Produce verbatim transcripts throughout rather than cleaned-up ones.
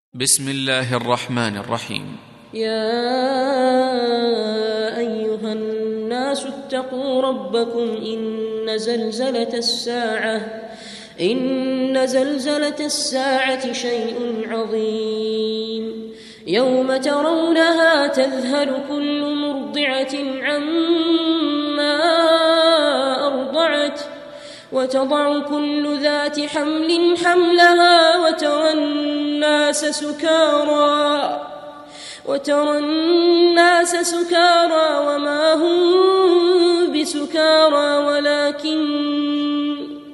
بسم الله الرحمن الرحيم. يا أيها الناس اتقوا ربكم إن زلزلة الساعة إن زلزلة الساعة شيء عظيم يوم ترونها تذهل كل مرضعة عما أرضعت وتضع كل ذات حمل حملها وترى الناس سكارى وترى الناس سكارى وما هم بسكارى ولكن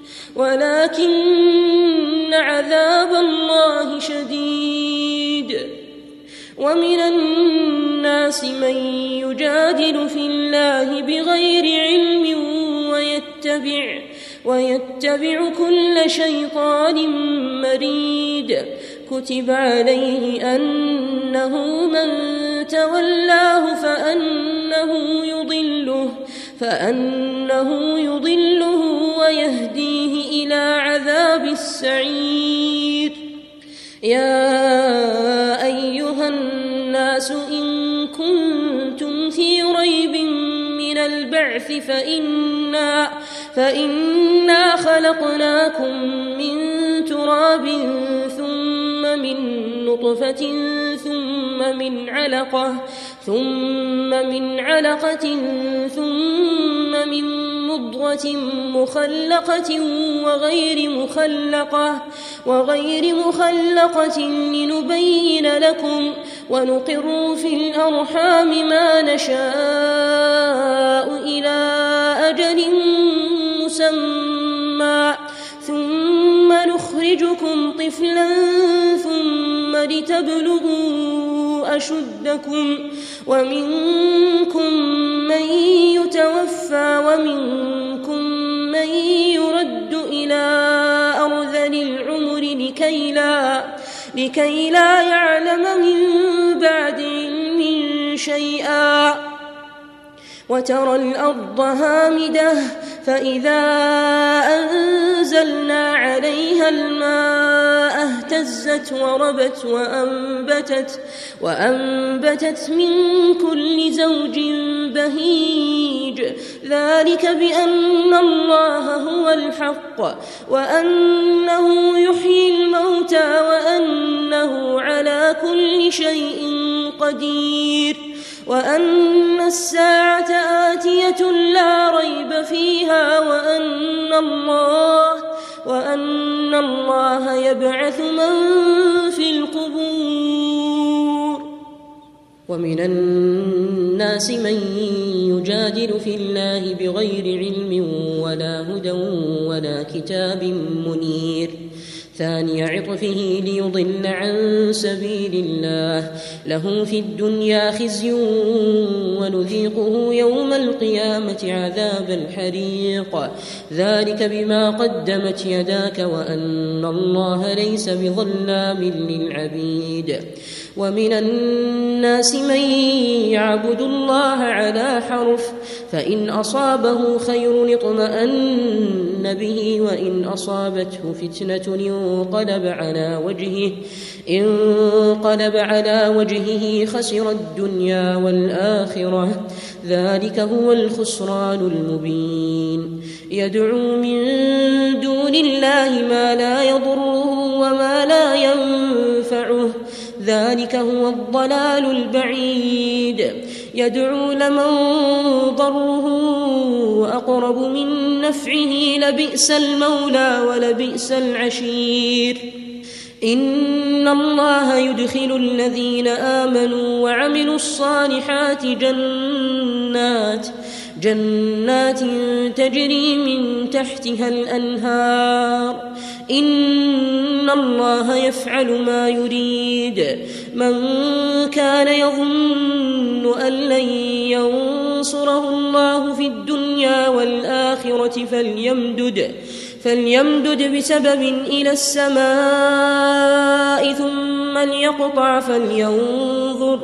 ولكن عذاب الله شديد. ومن الناس من يجادل في الله بغير علم ويتبع ويتبع كل شيطان مريد كتب عليه أنه من تولاه فأنه يضله فأنه يضله ويهديه إلى عذاب السعير. يا أيها الناس إن كنتم في ريب من البعث فإنا فإنا خلقناكم من تراب ثم من نطفة ثم من علقة ثم من علقة ثم من مضغة مخلقة وغير مخلقة وغير مخلقة لنبين لكم ونقر في الأرحام ما نشاء إلى أجل مسمى ثم نخرجكم طفلا ثم لتبلغوا أشدكم ومنكم من يتوفى ومنكم من يرد إلى أرذل العمر لكي لا, لكي لا يعلم من بعد علم شيئا. وترى الأرض هامدة فإذا أنزلنا عليها الماء اهتزت وربت وأنبتت, وأنبتت من كل زوج بهيج ذلك بأن الله هو الحق وأنه يحيي الموتى وأنه على كل شيء قدير وأن الساعة آتية لا ريب فيها وأن الله وأن الله يبعث من في القبور. ومن الناس من يجادل في الله بغير علم ولا هدى ولا كتاب منير ثاني عطفه ليضل عن سبيل الله له في الدنيا خزي ونذيقه يوم القيامة عذاب الحريق ذلك بما قدمت يداك وأن الله ليس بظلام للعبيد. ومن الناس من يعبد الله على حرف فإن أصابه خير اطمأن به وإن أصابته فتنة انقلب على وجهه انقلب على وجهه خسر الدنيا والآخرة ذلك هو الخسران المبين. يدعو من دون الله ما لا يضره وما لا ينفعه ذلك هو الضلال البعيد. يدعو لمن ضره أقرب من نفعه لبئس المولى ولبئس العشير. إن الله يدخل الذين آمنوا وعملوا الصالحات جنات جنات تجري من تحتها الأنهار إن الله يفعل ما يريد. من كان يظن أن لن ينصره الله في الدنيا والآخرة فليمدد فليمدد بسبب إلى السماء ثم ليقطع فلينظر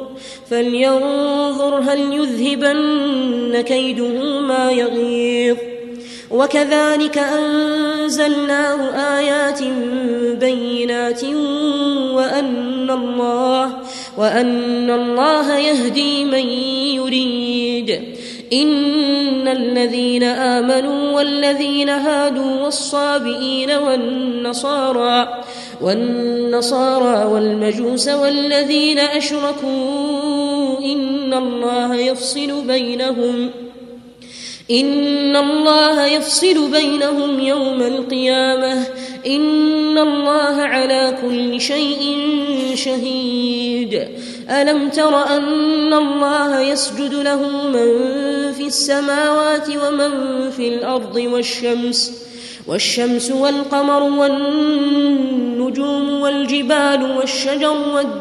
فلينظر هل يذهبن كيده ما يغيظ. وكذلك أنزلناه آيات بينات وأن الله وأن الله يهدي من يريد. إن الذين آمنوا والذين هادوا والصابئين والنصارى والنصارى والمجوس والذين أشركوا إن الله يفصل بينهم إن الله يفصل بينهم يوم القيامة إن الله على كل شيء شهيد. ألم تر أن الله يسجد له من في السماوات ومن في الأرض والشمس والشمس والقمر والنجوم والجبال والشجر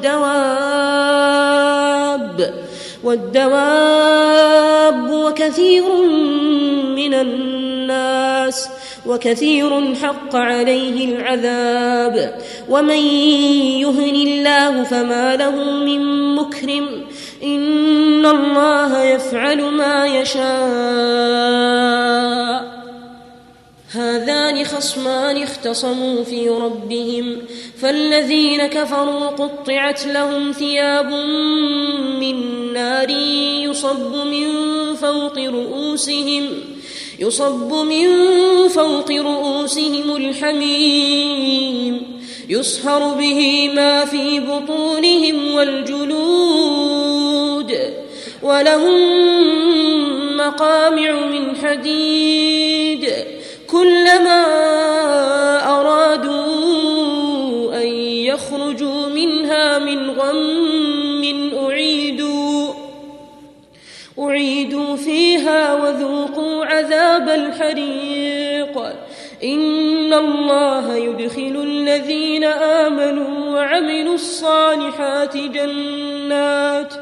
والدواب والدواب وكثير من الناس وكثير حق عليه العذاب ومن يهن الله فما له من مكرم إن الله يفعل ما يشاء. هذان خصمان اختصموا في ربهم فالذين كفروا قطعت لهم ثياب من نار يصب من فوق رؤوسهم يصب من فوق رؤوسهم الحميم يصهر به ما في بطونهم والجلود ولهم مقامع من حديد كلما أرادوا أن يخرجوا منها من غم أعيدوا أعيدوا فيها وذوقوا عذاب الحريق. إن الله يدخل الذين آمنوا وعملوا الصالحات جنات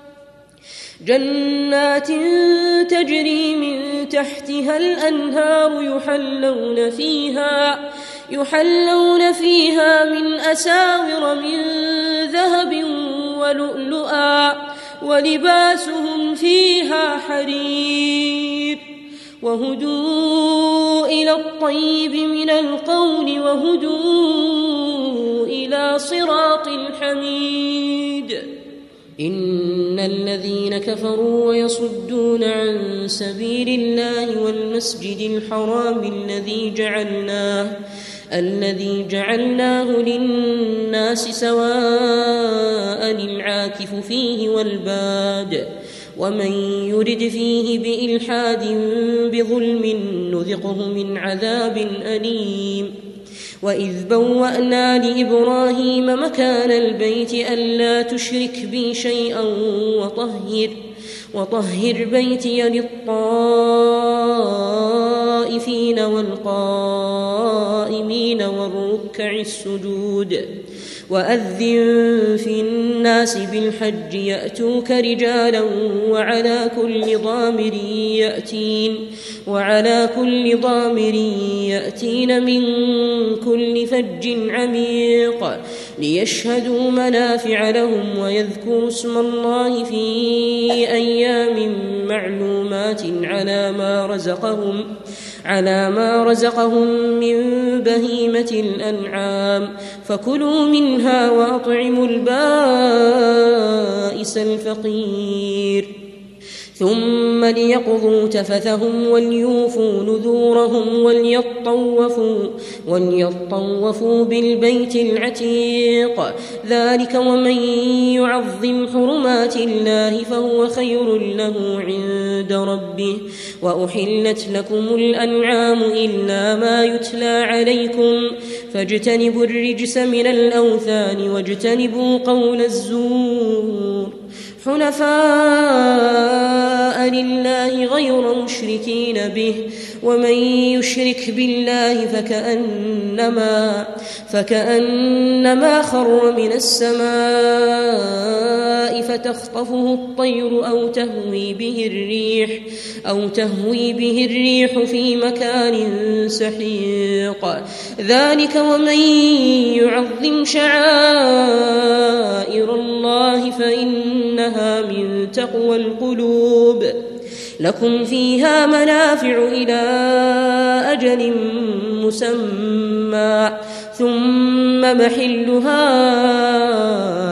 جنات تجري من تحتها الأنهار يحلون فيها يحلون فيها من أساور من ذهب ولؤلؤا ولباسهم فيها حرير وهدوا إلى الطيب من القول وهدوا إلى صراط الحميد. إن الذين كفروا ويصدون عن سبيل الله والمسجد الحرام الذي جعلناه الذي جعلناه للناس سواء العاكف فيه والباد ومن يرد فيه بإلحاد بظلم نذقه من عذاب أليم. وإذ بوأنا لإبراهيم مكان البيت ألا تشرك بي شيئا وطهر وطهر بيتي للطائفين والقائمين والركع السجود. وأذن في الناس بالحج يأتوك رجالا وعلى كل ضامر يأتين وعلى كل ضامر يأتين من كل فج عميق ليشهدوا منافع لهم ويذكروا اسم الله في أيام معلومات على ما رزقهم على ما رزقهم من بهيمة الأنعام فكلوا منها وأطعموا البائس الفقير ثم ليقضوا تفثهم وليوفوا نذورهم وليطوفوا وليطوفوا بالبيت العتيق ذلك ومن يعظم حرمات الله فهو خير له عند ربه. وأحلت لكم الأنعام إلا ما يتلى عليكم فاجتنبوا الرجس من الأوثان واجتنبوا قول الزور حنفاء لله غير مشركين به ومن يشرك بالله فكأنما فكأنما خر من السماء فتخطفه الطير أو تهوي به الريح أو تهوي به الريح في مكان سحيق ذلك ومن يعظم شعائر الله فإنها من تقوى القلوب. لكم فيها منافع إلى أجل مسمى ثم محلها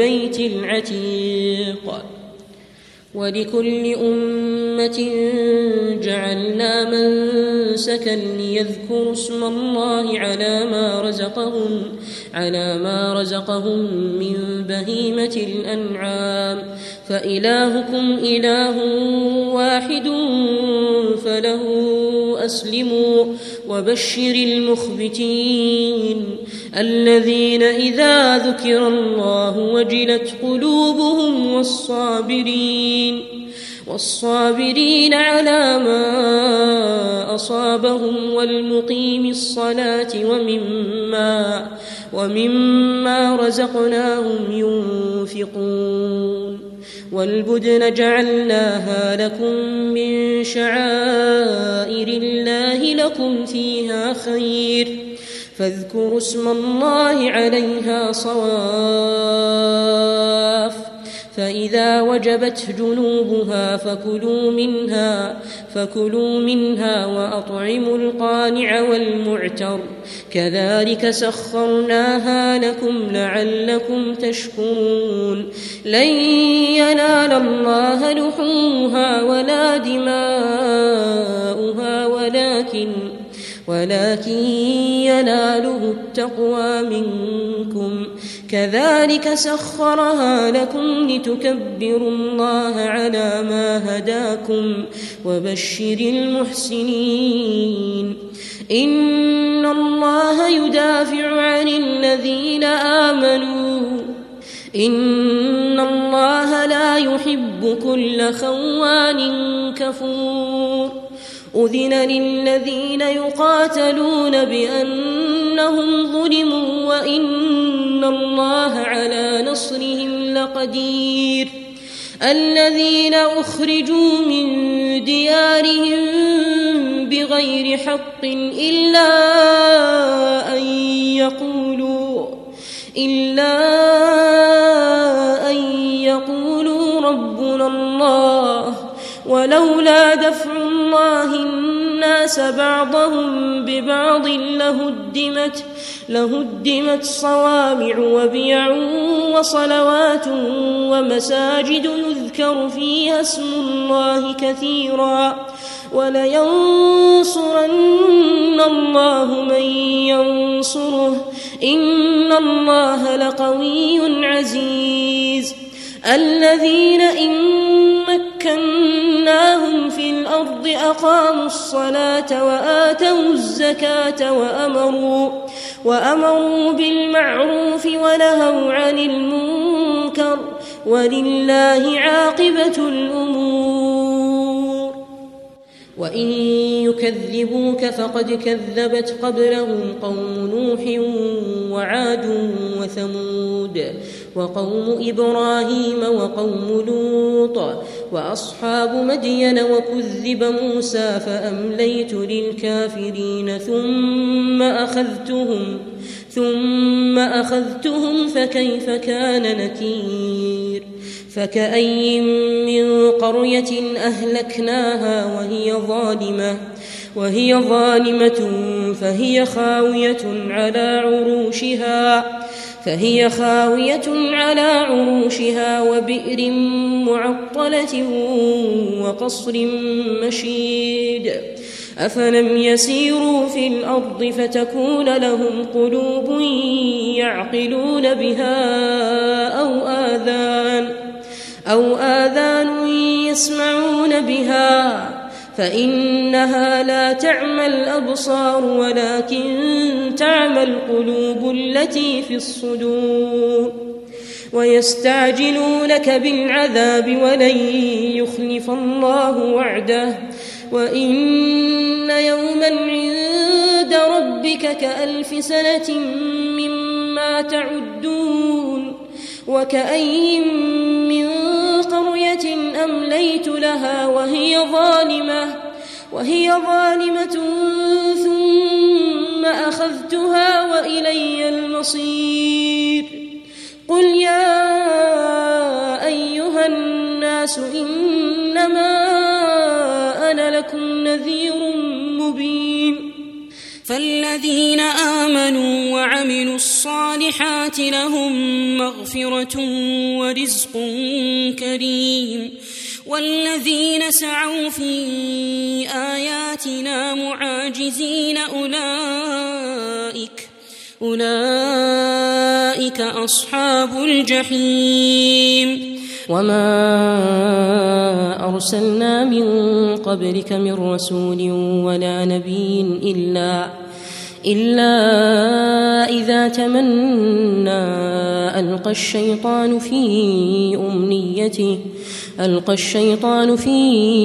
البيت العتيق. ولكل أمة جعلنا منسكا ليذكروا اسم الله على ما رزقهم على ما رزقهم من بهيمة الأنعام فإلهكم إله واحد فله أسلموا وبشر المخبتين الذين إذا ذكر الله وجلت قلوبهم والصابرين والصابرين على ما أصابهم والمقيم الصلاة ومما ومما رزقناهم ينفقون. والبدن جعلناها لكم من شعائر الله لكم فيها خير فاذكروا اسم الله عليها صواف فإذا وجبت جنوبها فكلوا منها فكلوا منها وأطعموا القانع والمعتر كذلك سخرناها لكم لعلكم تشكرون. لن ينال الله لحومها ولا دماؤها ولكن ولكن يناله التقوى منكم كذلك سخرها لكم لتكبروا الله على ما هداكم وبشر المحسنين. إن الله يدافع عن الذين آمنوا إن الله لا يحب كل خوان كفور. أذن للذين يقاتلون بأنهم ظلموا وإن الله على نصرهم لقدير. الذين أخرجوا من ديارهم بغير حق إلا أن يقولوا إلا أن يقولوا ربنا الله ولولا دفع الله الناس بعضهم ببعض لهدمت لهدمت صوامع وبيع وصلوات ومساجد يذكر فيها اسم الله كثيرا ولينصرن الله من ينصره إن الله لقوي عزيز. الذين إن مكناهم في الأرض أقاموا الصلاة وآتوا الزكاة وأمروا وأمروا بالمعروف ونهوا عن المنكر ولله عاقبة الأمور. وإن يكذبوك فقد كذبت قبلهم قوم نوح وعاد وثمود وقوم إبراهيم وقوم لوط وأصحاب مدين وكذب موسى فأمليت للكافرين ثم أخذتهم ثم أخذتهم فكيف كان نكير. فكأي من قرية أهلكناها وهي ظالمة وهي ظالمة فهي خاوية على عروشها فهي خاوية على عروشها وبئر معطلة وقصر مشيد. أفلم يسيروا في الأرض فتكون لهم قلوب يعقلون بها أو آذان أو آذان يسمعون بها فإنها لا تعمى الأبصار ولكن تعمى القلوب التي في الصدور. ويستعجلونك بالعذاب ولن يخلف الله وعده وإن يوما عند ربك كألف سنة مما تعدون. وكأي من قرية أمليت لها وهي ظالمة وهي ظالمة ثم أخذتها وإلي المصير. قل يا أيها الناس إنما أنا لكم نذير مبين. فالذين آمنوا وعملوا الصالحات لهم مغفرة ورزق كريم والذين سعوا في آياتنا معاجزين أولئك أولئك أصحاب الجحيم. وما أرسلنا من قبلك من رسول ولا نبي إلا إلا إذا تمنى ألقى الشيطان في أمنيته ألقى الشيطان في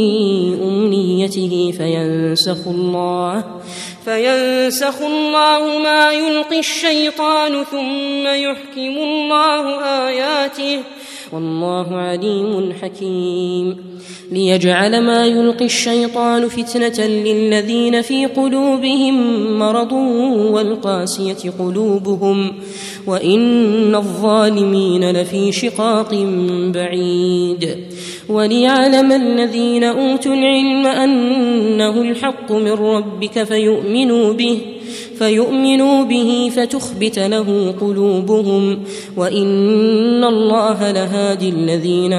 أمنيته فينسخ الله فينسخ الله ما يلقي الشيطان ثم يحكم الله آياته والله عليم حكيم. ليجعل ما يلقي الشيطان فتنة للذين في قلوبهم مرض والقاسية قلوبهم وإن الظالمين لفي شقاق بعيد. وليعلم الذين أوتوا العلم أنه الحق من ربك فيؤمنوا به فيؤمنوا به فتخبت له قلوبهم وإن الله لهادي الذين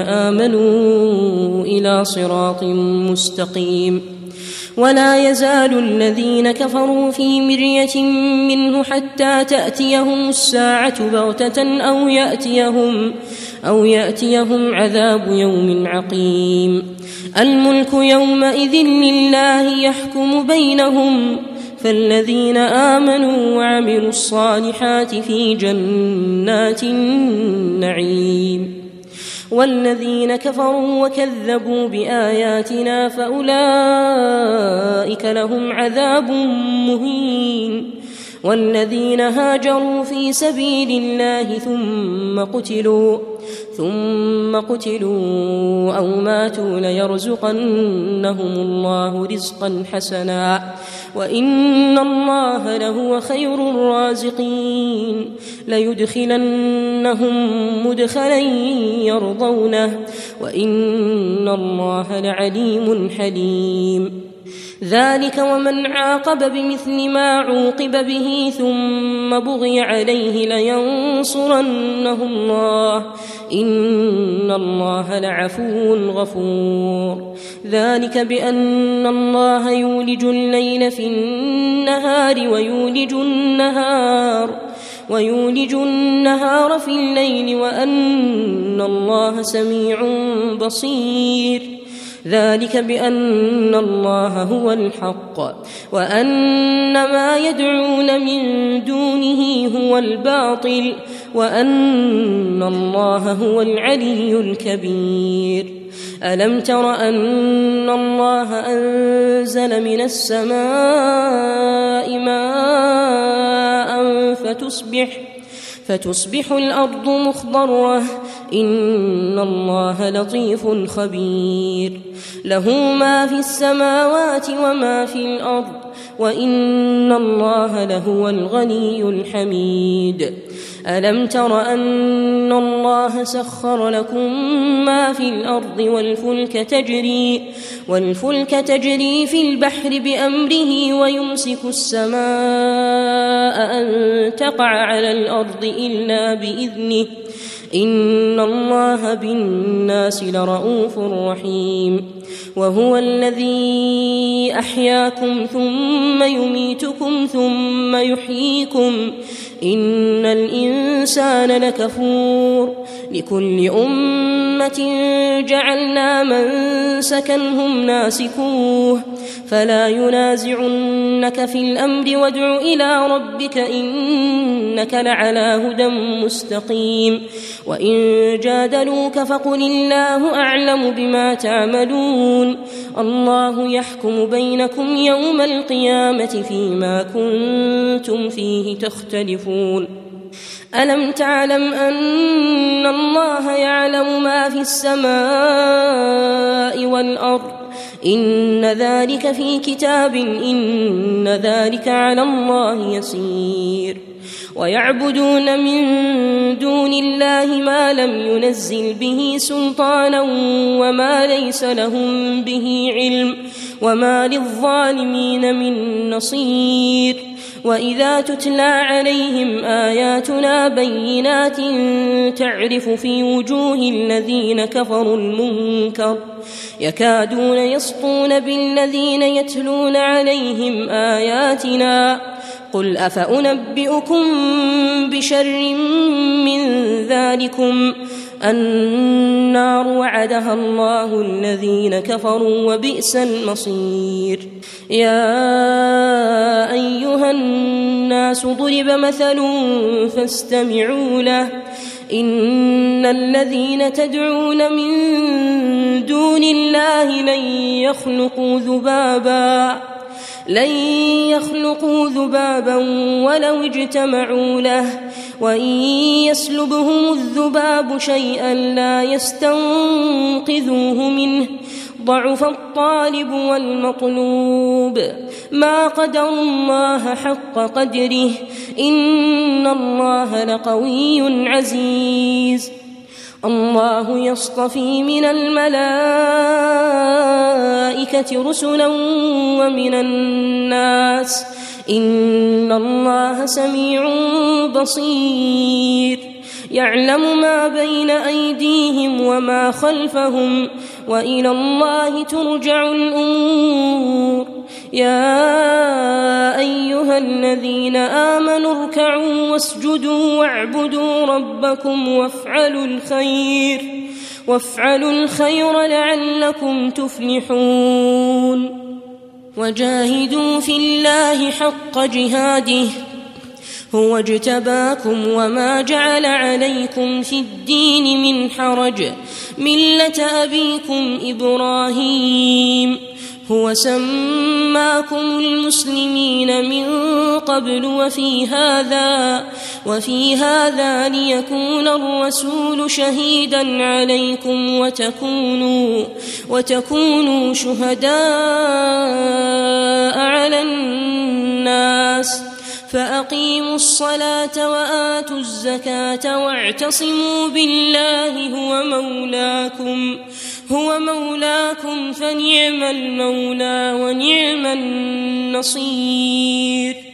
آمنوا إلى صراط مستقيم. ولا يزال الذين كفروا في مرية منه حتى تأتيهم الساعة بغتة أو يأتيهم, أو يأتيهم عذاب يوم عقيم. الملك يومئذ لله يحكم بينهم فالذين آمنوا وعملوا الصالحات في جنات النعيم والذين كفروا وكذبوا بآياتنا فأولئك لهم عذاب مهين. والذين هاجروا في سبيل الله ثم قتلوا ثم قتلوا أو ماتوا ليرزقنهم الله رزقا حسنا وإن الله لهو خير الرازقين. ليدخلنهم مدخلا يرضونه وإن الله لعليم حليم. ذلك ومن عاقب بمثل ما عوقب به ثم بغي عليه لينصرنه الله إن الله لعفو غفور. ذلك بأن الله يولج الليل في النهار ويولج النهار ويولج النهار في الليل وأن الله سميع بصير. ذلك بأن الله هو الحق وأن ما يدعون من دونه هو الباطل وأن الله هو العلي الكبير. ألم تر أن الله أنزل من السماء ماء فتصبح فتصبح الأرض مخضرة إن الله لطيف خبير. له ما في السماوات وما في الأرض وإن الله لهو الغني الحميد. ألم تر أن الله سخر لكم ما في الأرض والفلك تجري والفلك تجري في البحر بأمره ويمسك السماء أن تقع على الأرض إلا بإذنه إن الله بالناس لرؤوف رحيم. وهو الذي أحياكم ثم يميتكم ثم يحييكم إن الإنسان لكفور. لكل أمة جعلنا منسكا هم ناسكوه فلا ينازعنك في الأمر وادع إلى ربك إنك لعلى هدى مستقيم. وإن جادلوك فقل الله أعلم بما تعملون الله يحكم بينكم يوم القيامة فيما كنتم فيه تختلفون. ألم تعلم أن الله يعلم ما في السماء والأرض إن ذلك في كتاب إن ذلك على الله يسير. ويعبدون من دون الله ما لم ينزل به سلطانا وما ليس لهم به علم وما للظالمين من نصير. وإذا تتلى عليهم آياتنا بينات تعرف في وجوه الذين كفروا المنكر يكادون يسطون بالذين يتلون عليهم آياتنا قل أفأنبئكم بشر من ذلكم النار وعدها الله الذين كفروا وبئس المصير. يا أيها الناس ضرب مثل فاستمعوا له إن الذين تدعون من دون الله لن يخلقوا ذبابا لن يخلقوا ذبابا ولو اجتمعوا له وإن يسلبهم الذباب شيئا لا يستنقذوه منه ضعف الطالب والمطلوب ما قدروا الله حق قدره إن الله لقوي عزيز. الله يصطفي من الملائكة رسلا ومن الناس إن الله سميع بصير يعلم ما بين أيديهم وما خلفهم وإلى الله ترجع الأمور. يا أيها الذين آمنوا اركعوا واسجدوا واعبدوا ربكم وافعلوا الخير وافعلوا الخير لعلكم تفلحون. وجاهدوا في الله حق جهاده هو اجتباكم وما جعل عليكم في الدين من حرج ملة أبيكم إبراهيم هو سماكم المسلمين من قبل وفي هذا وفي هذا ليكون الرسول شهيدا عليكم وتكونوا وتكونوا شهداء على الناس فأقيموا الصلاة وآتوا الزكاة واعتصموا بالله هو مولاكم هو مولاكم فنعم المولى ونعم النصير.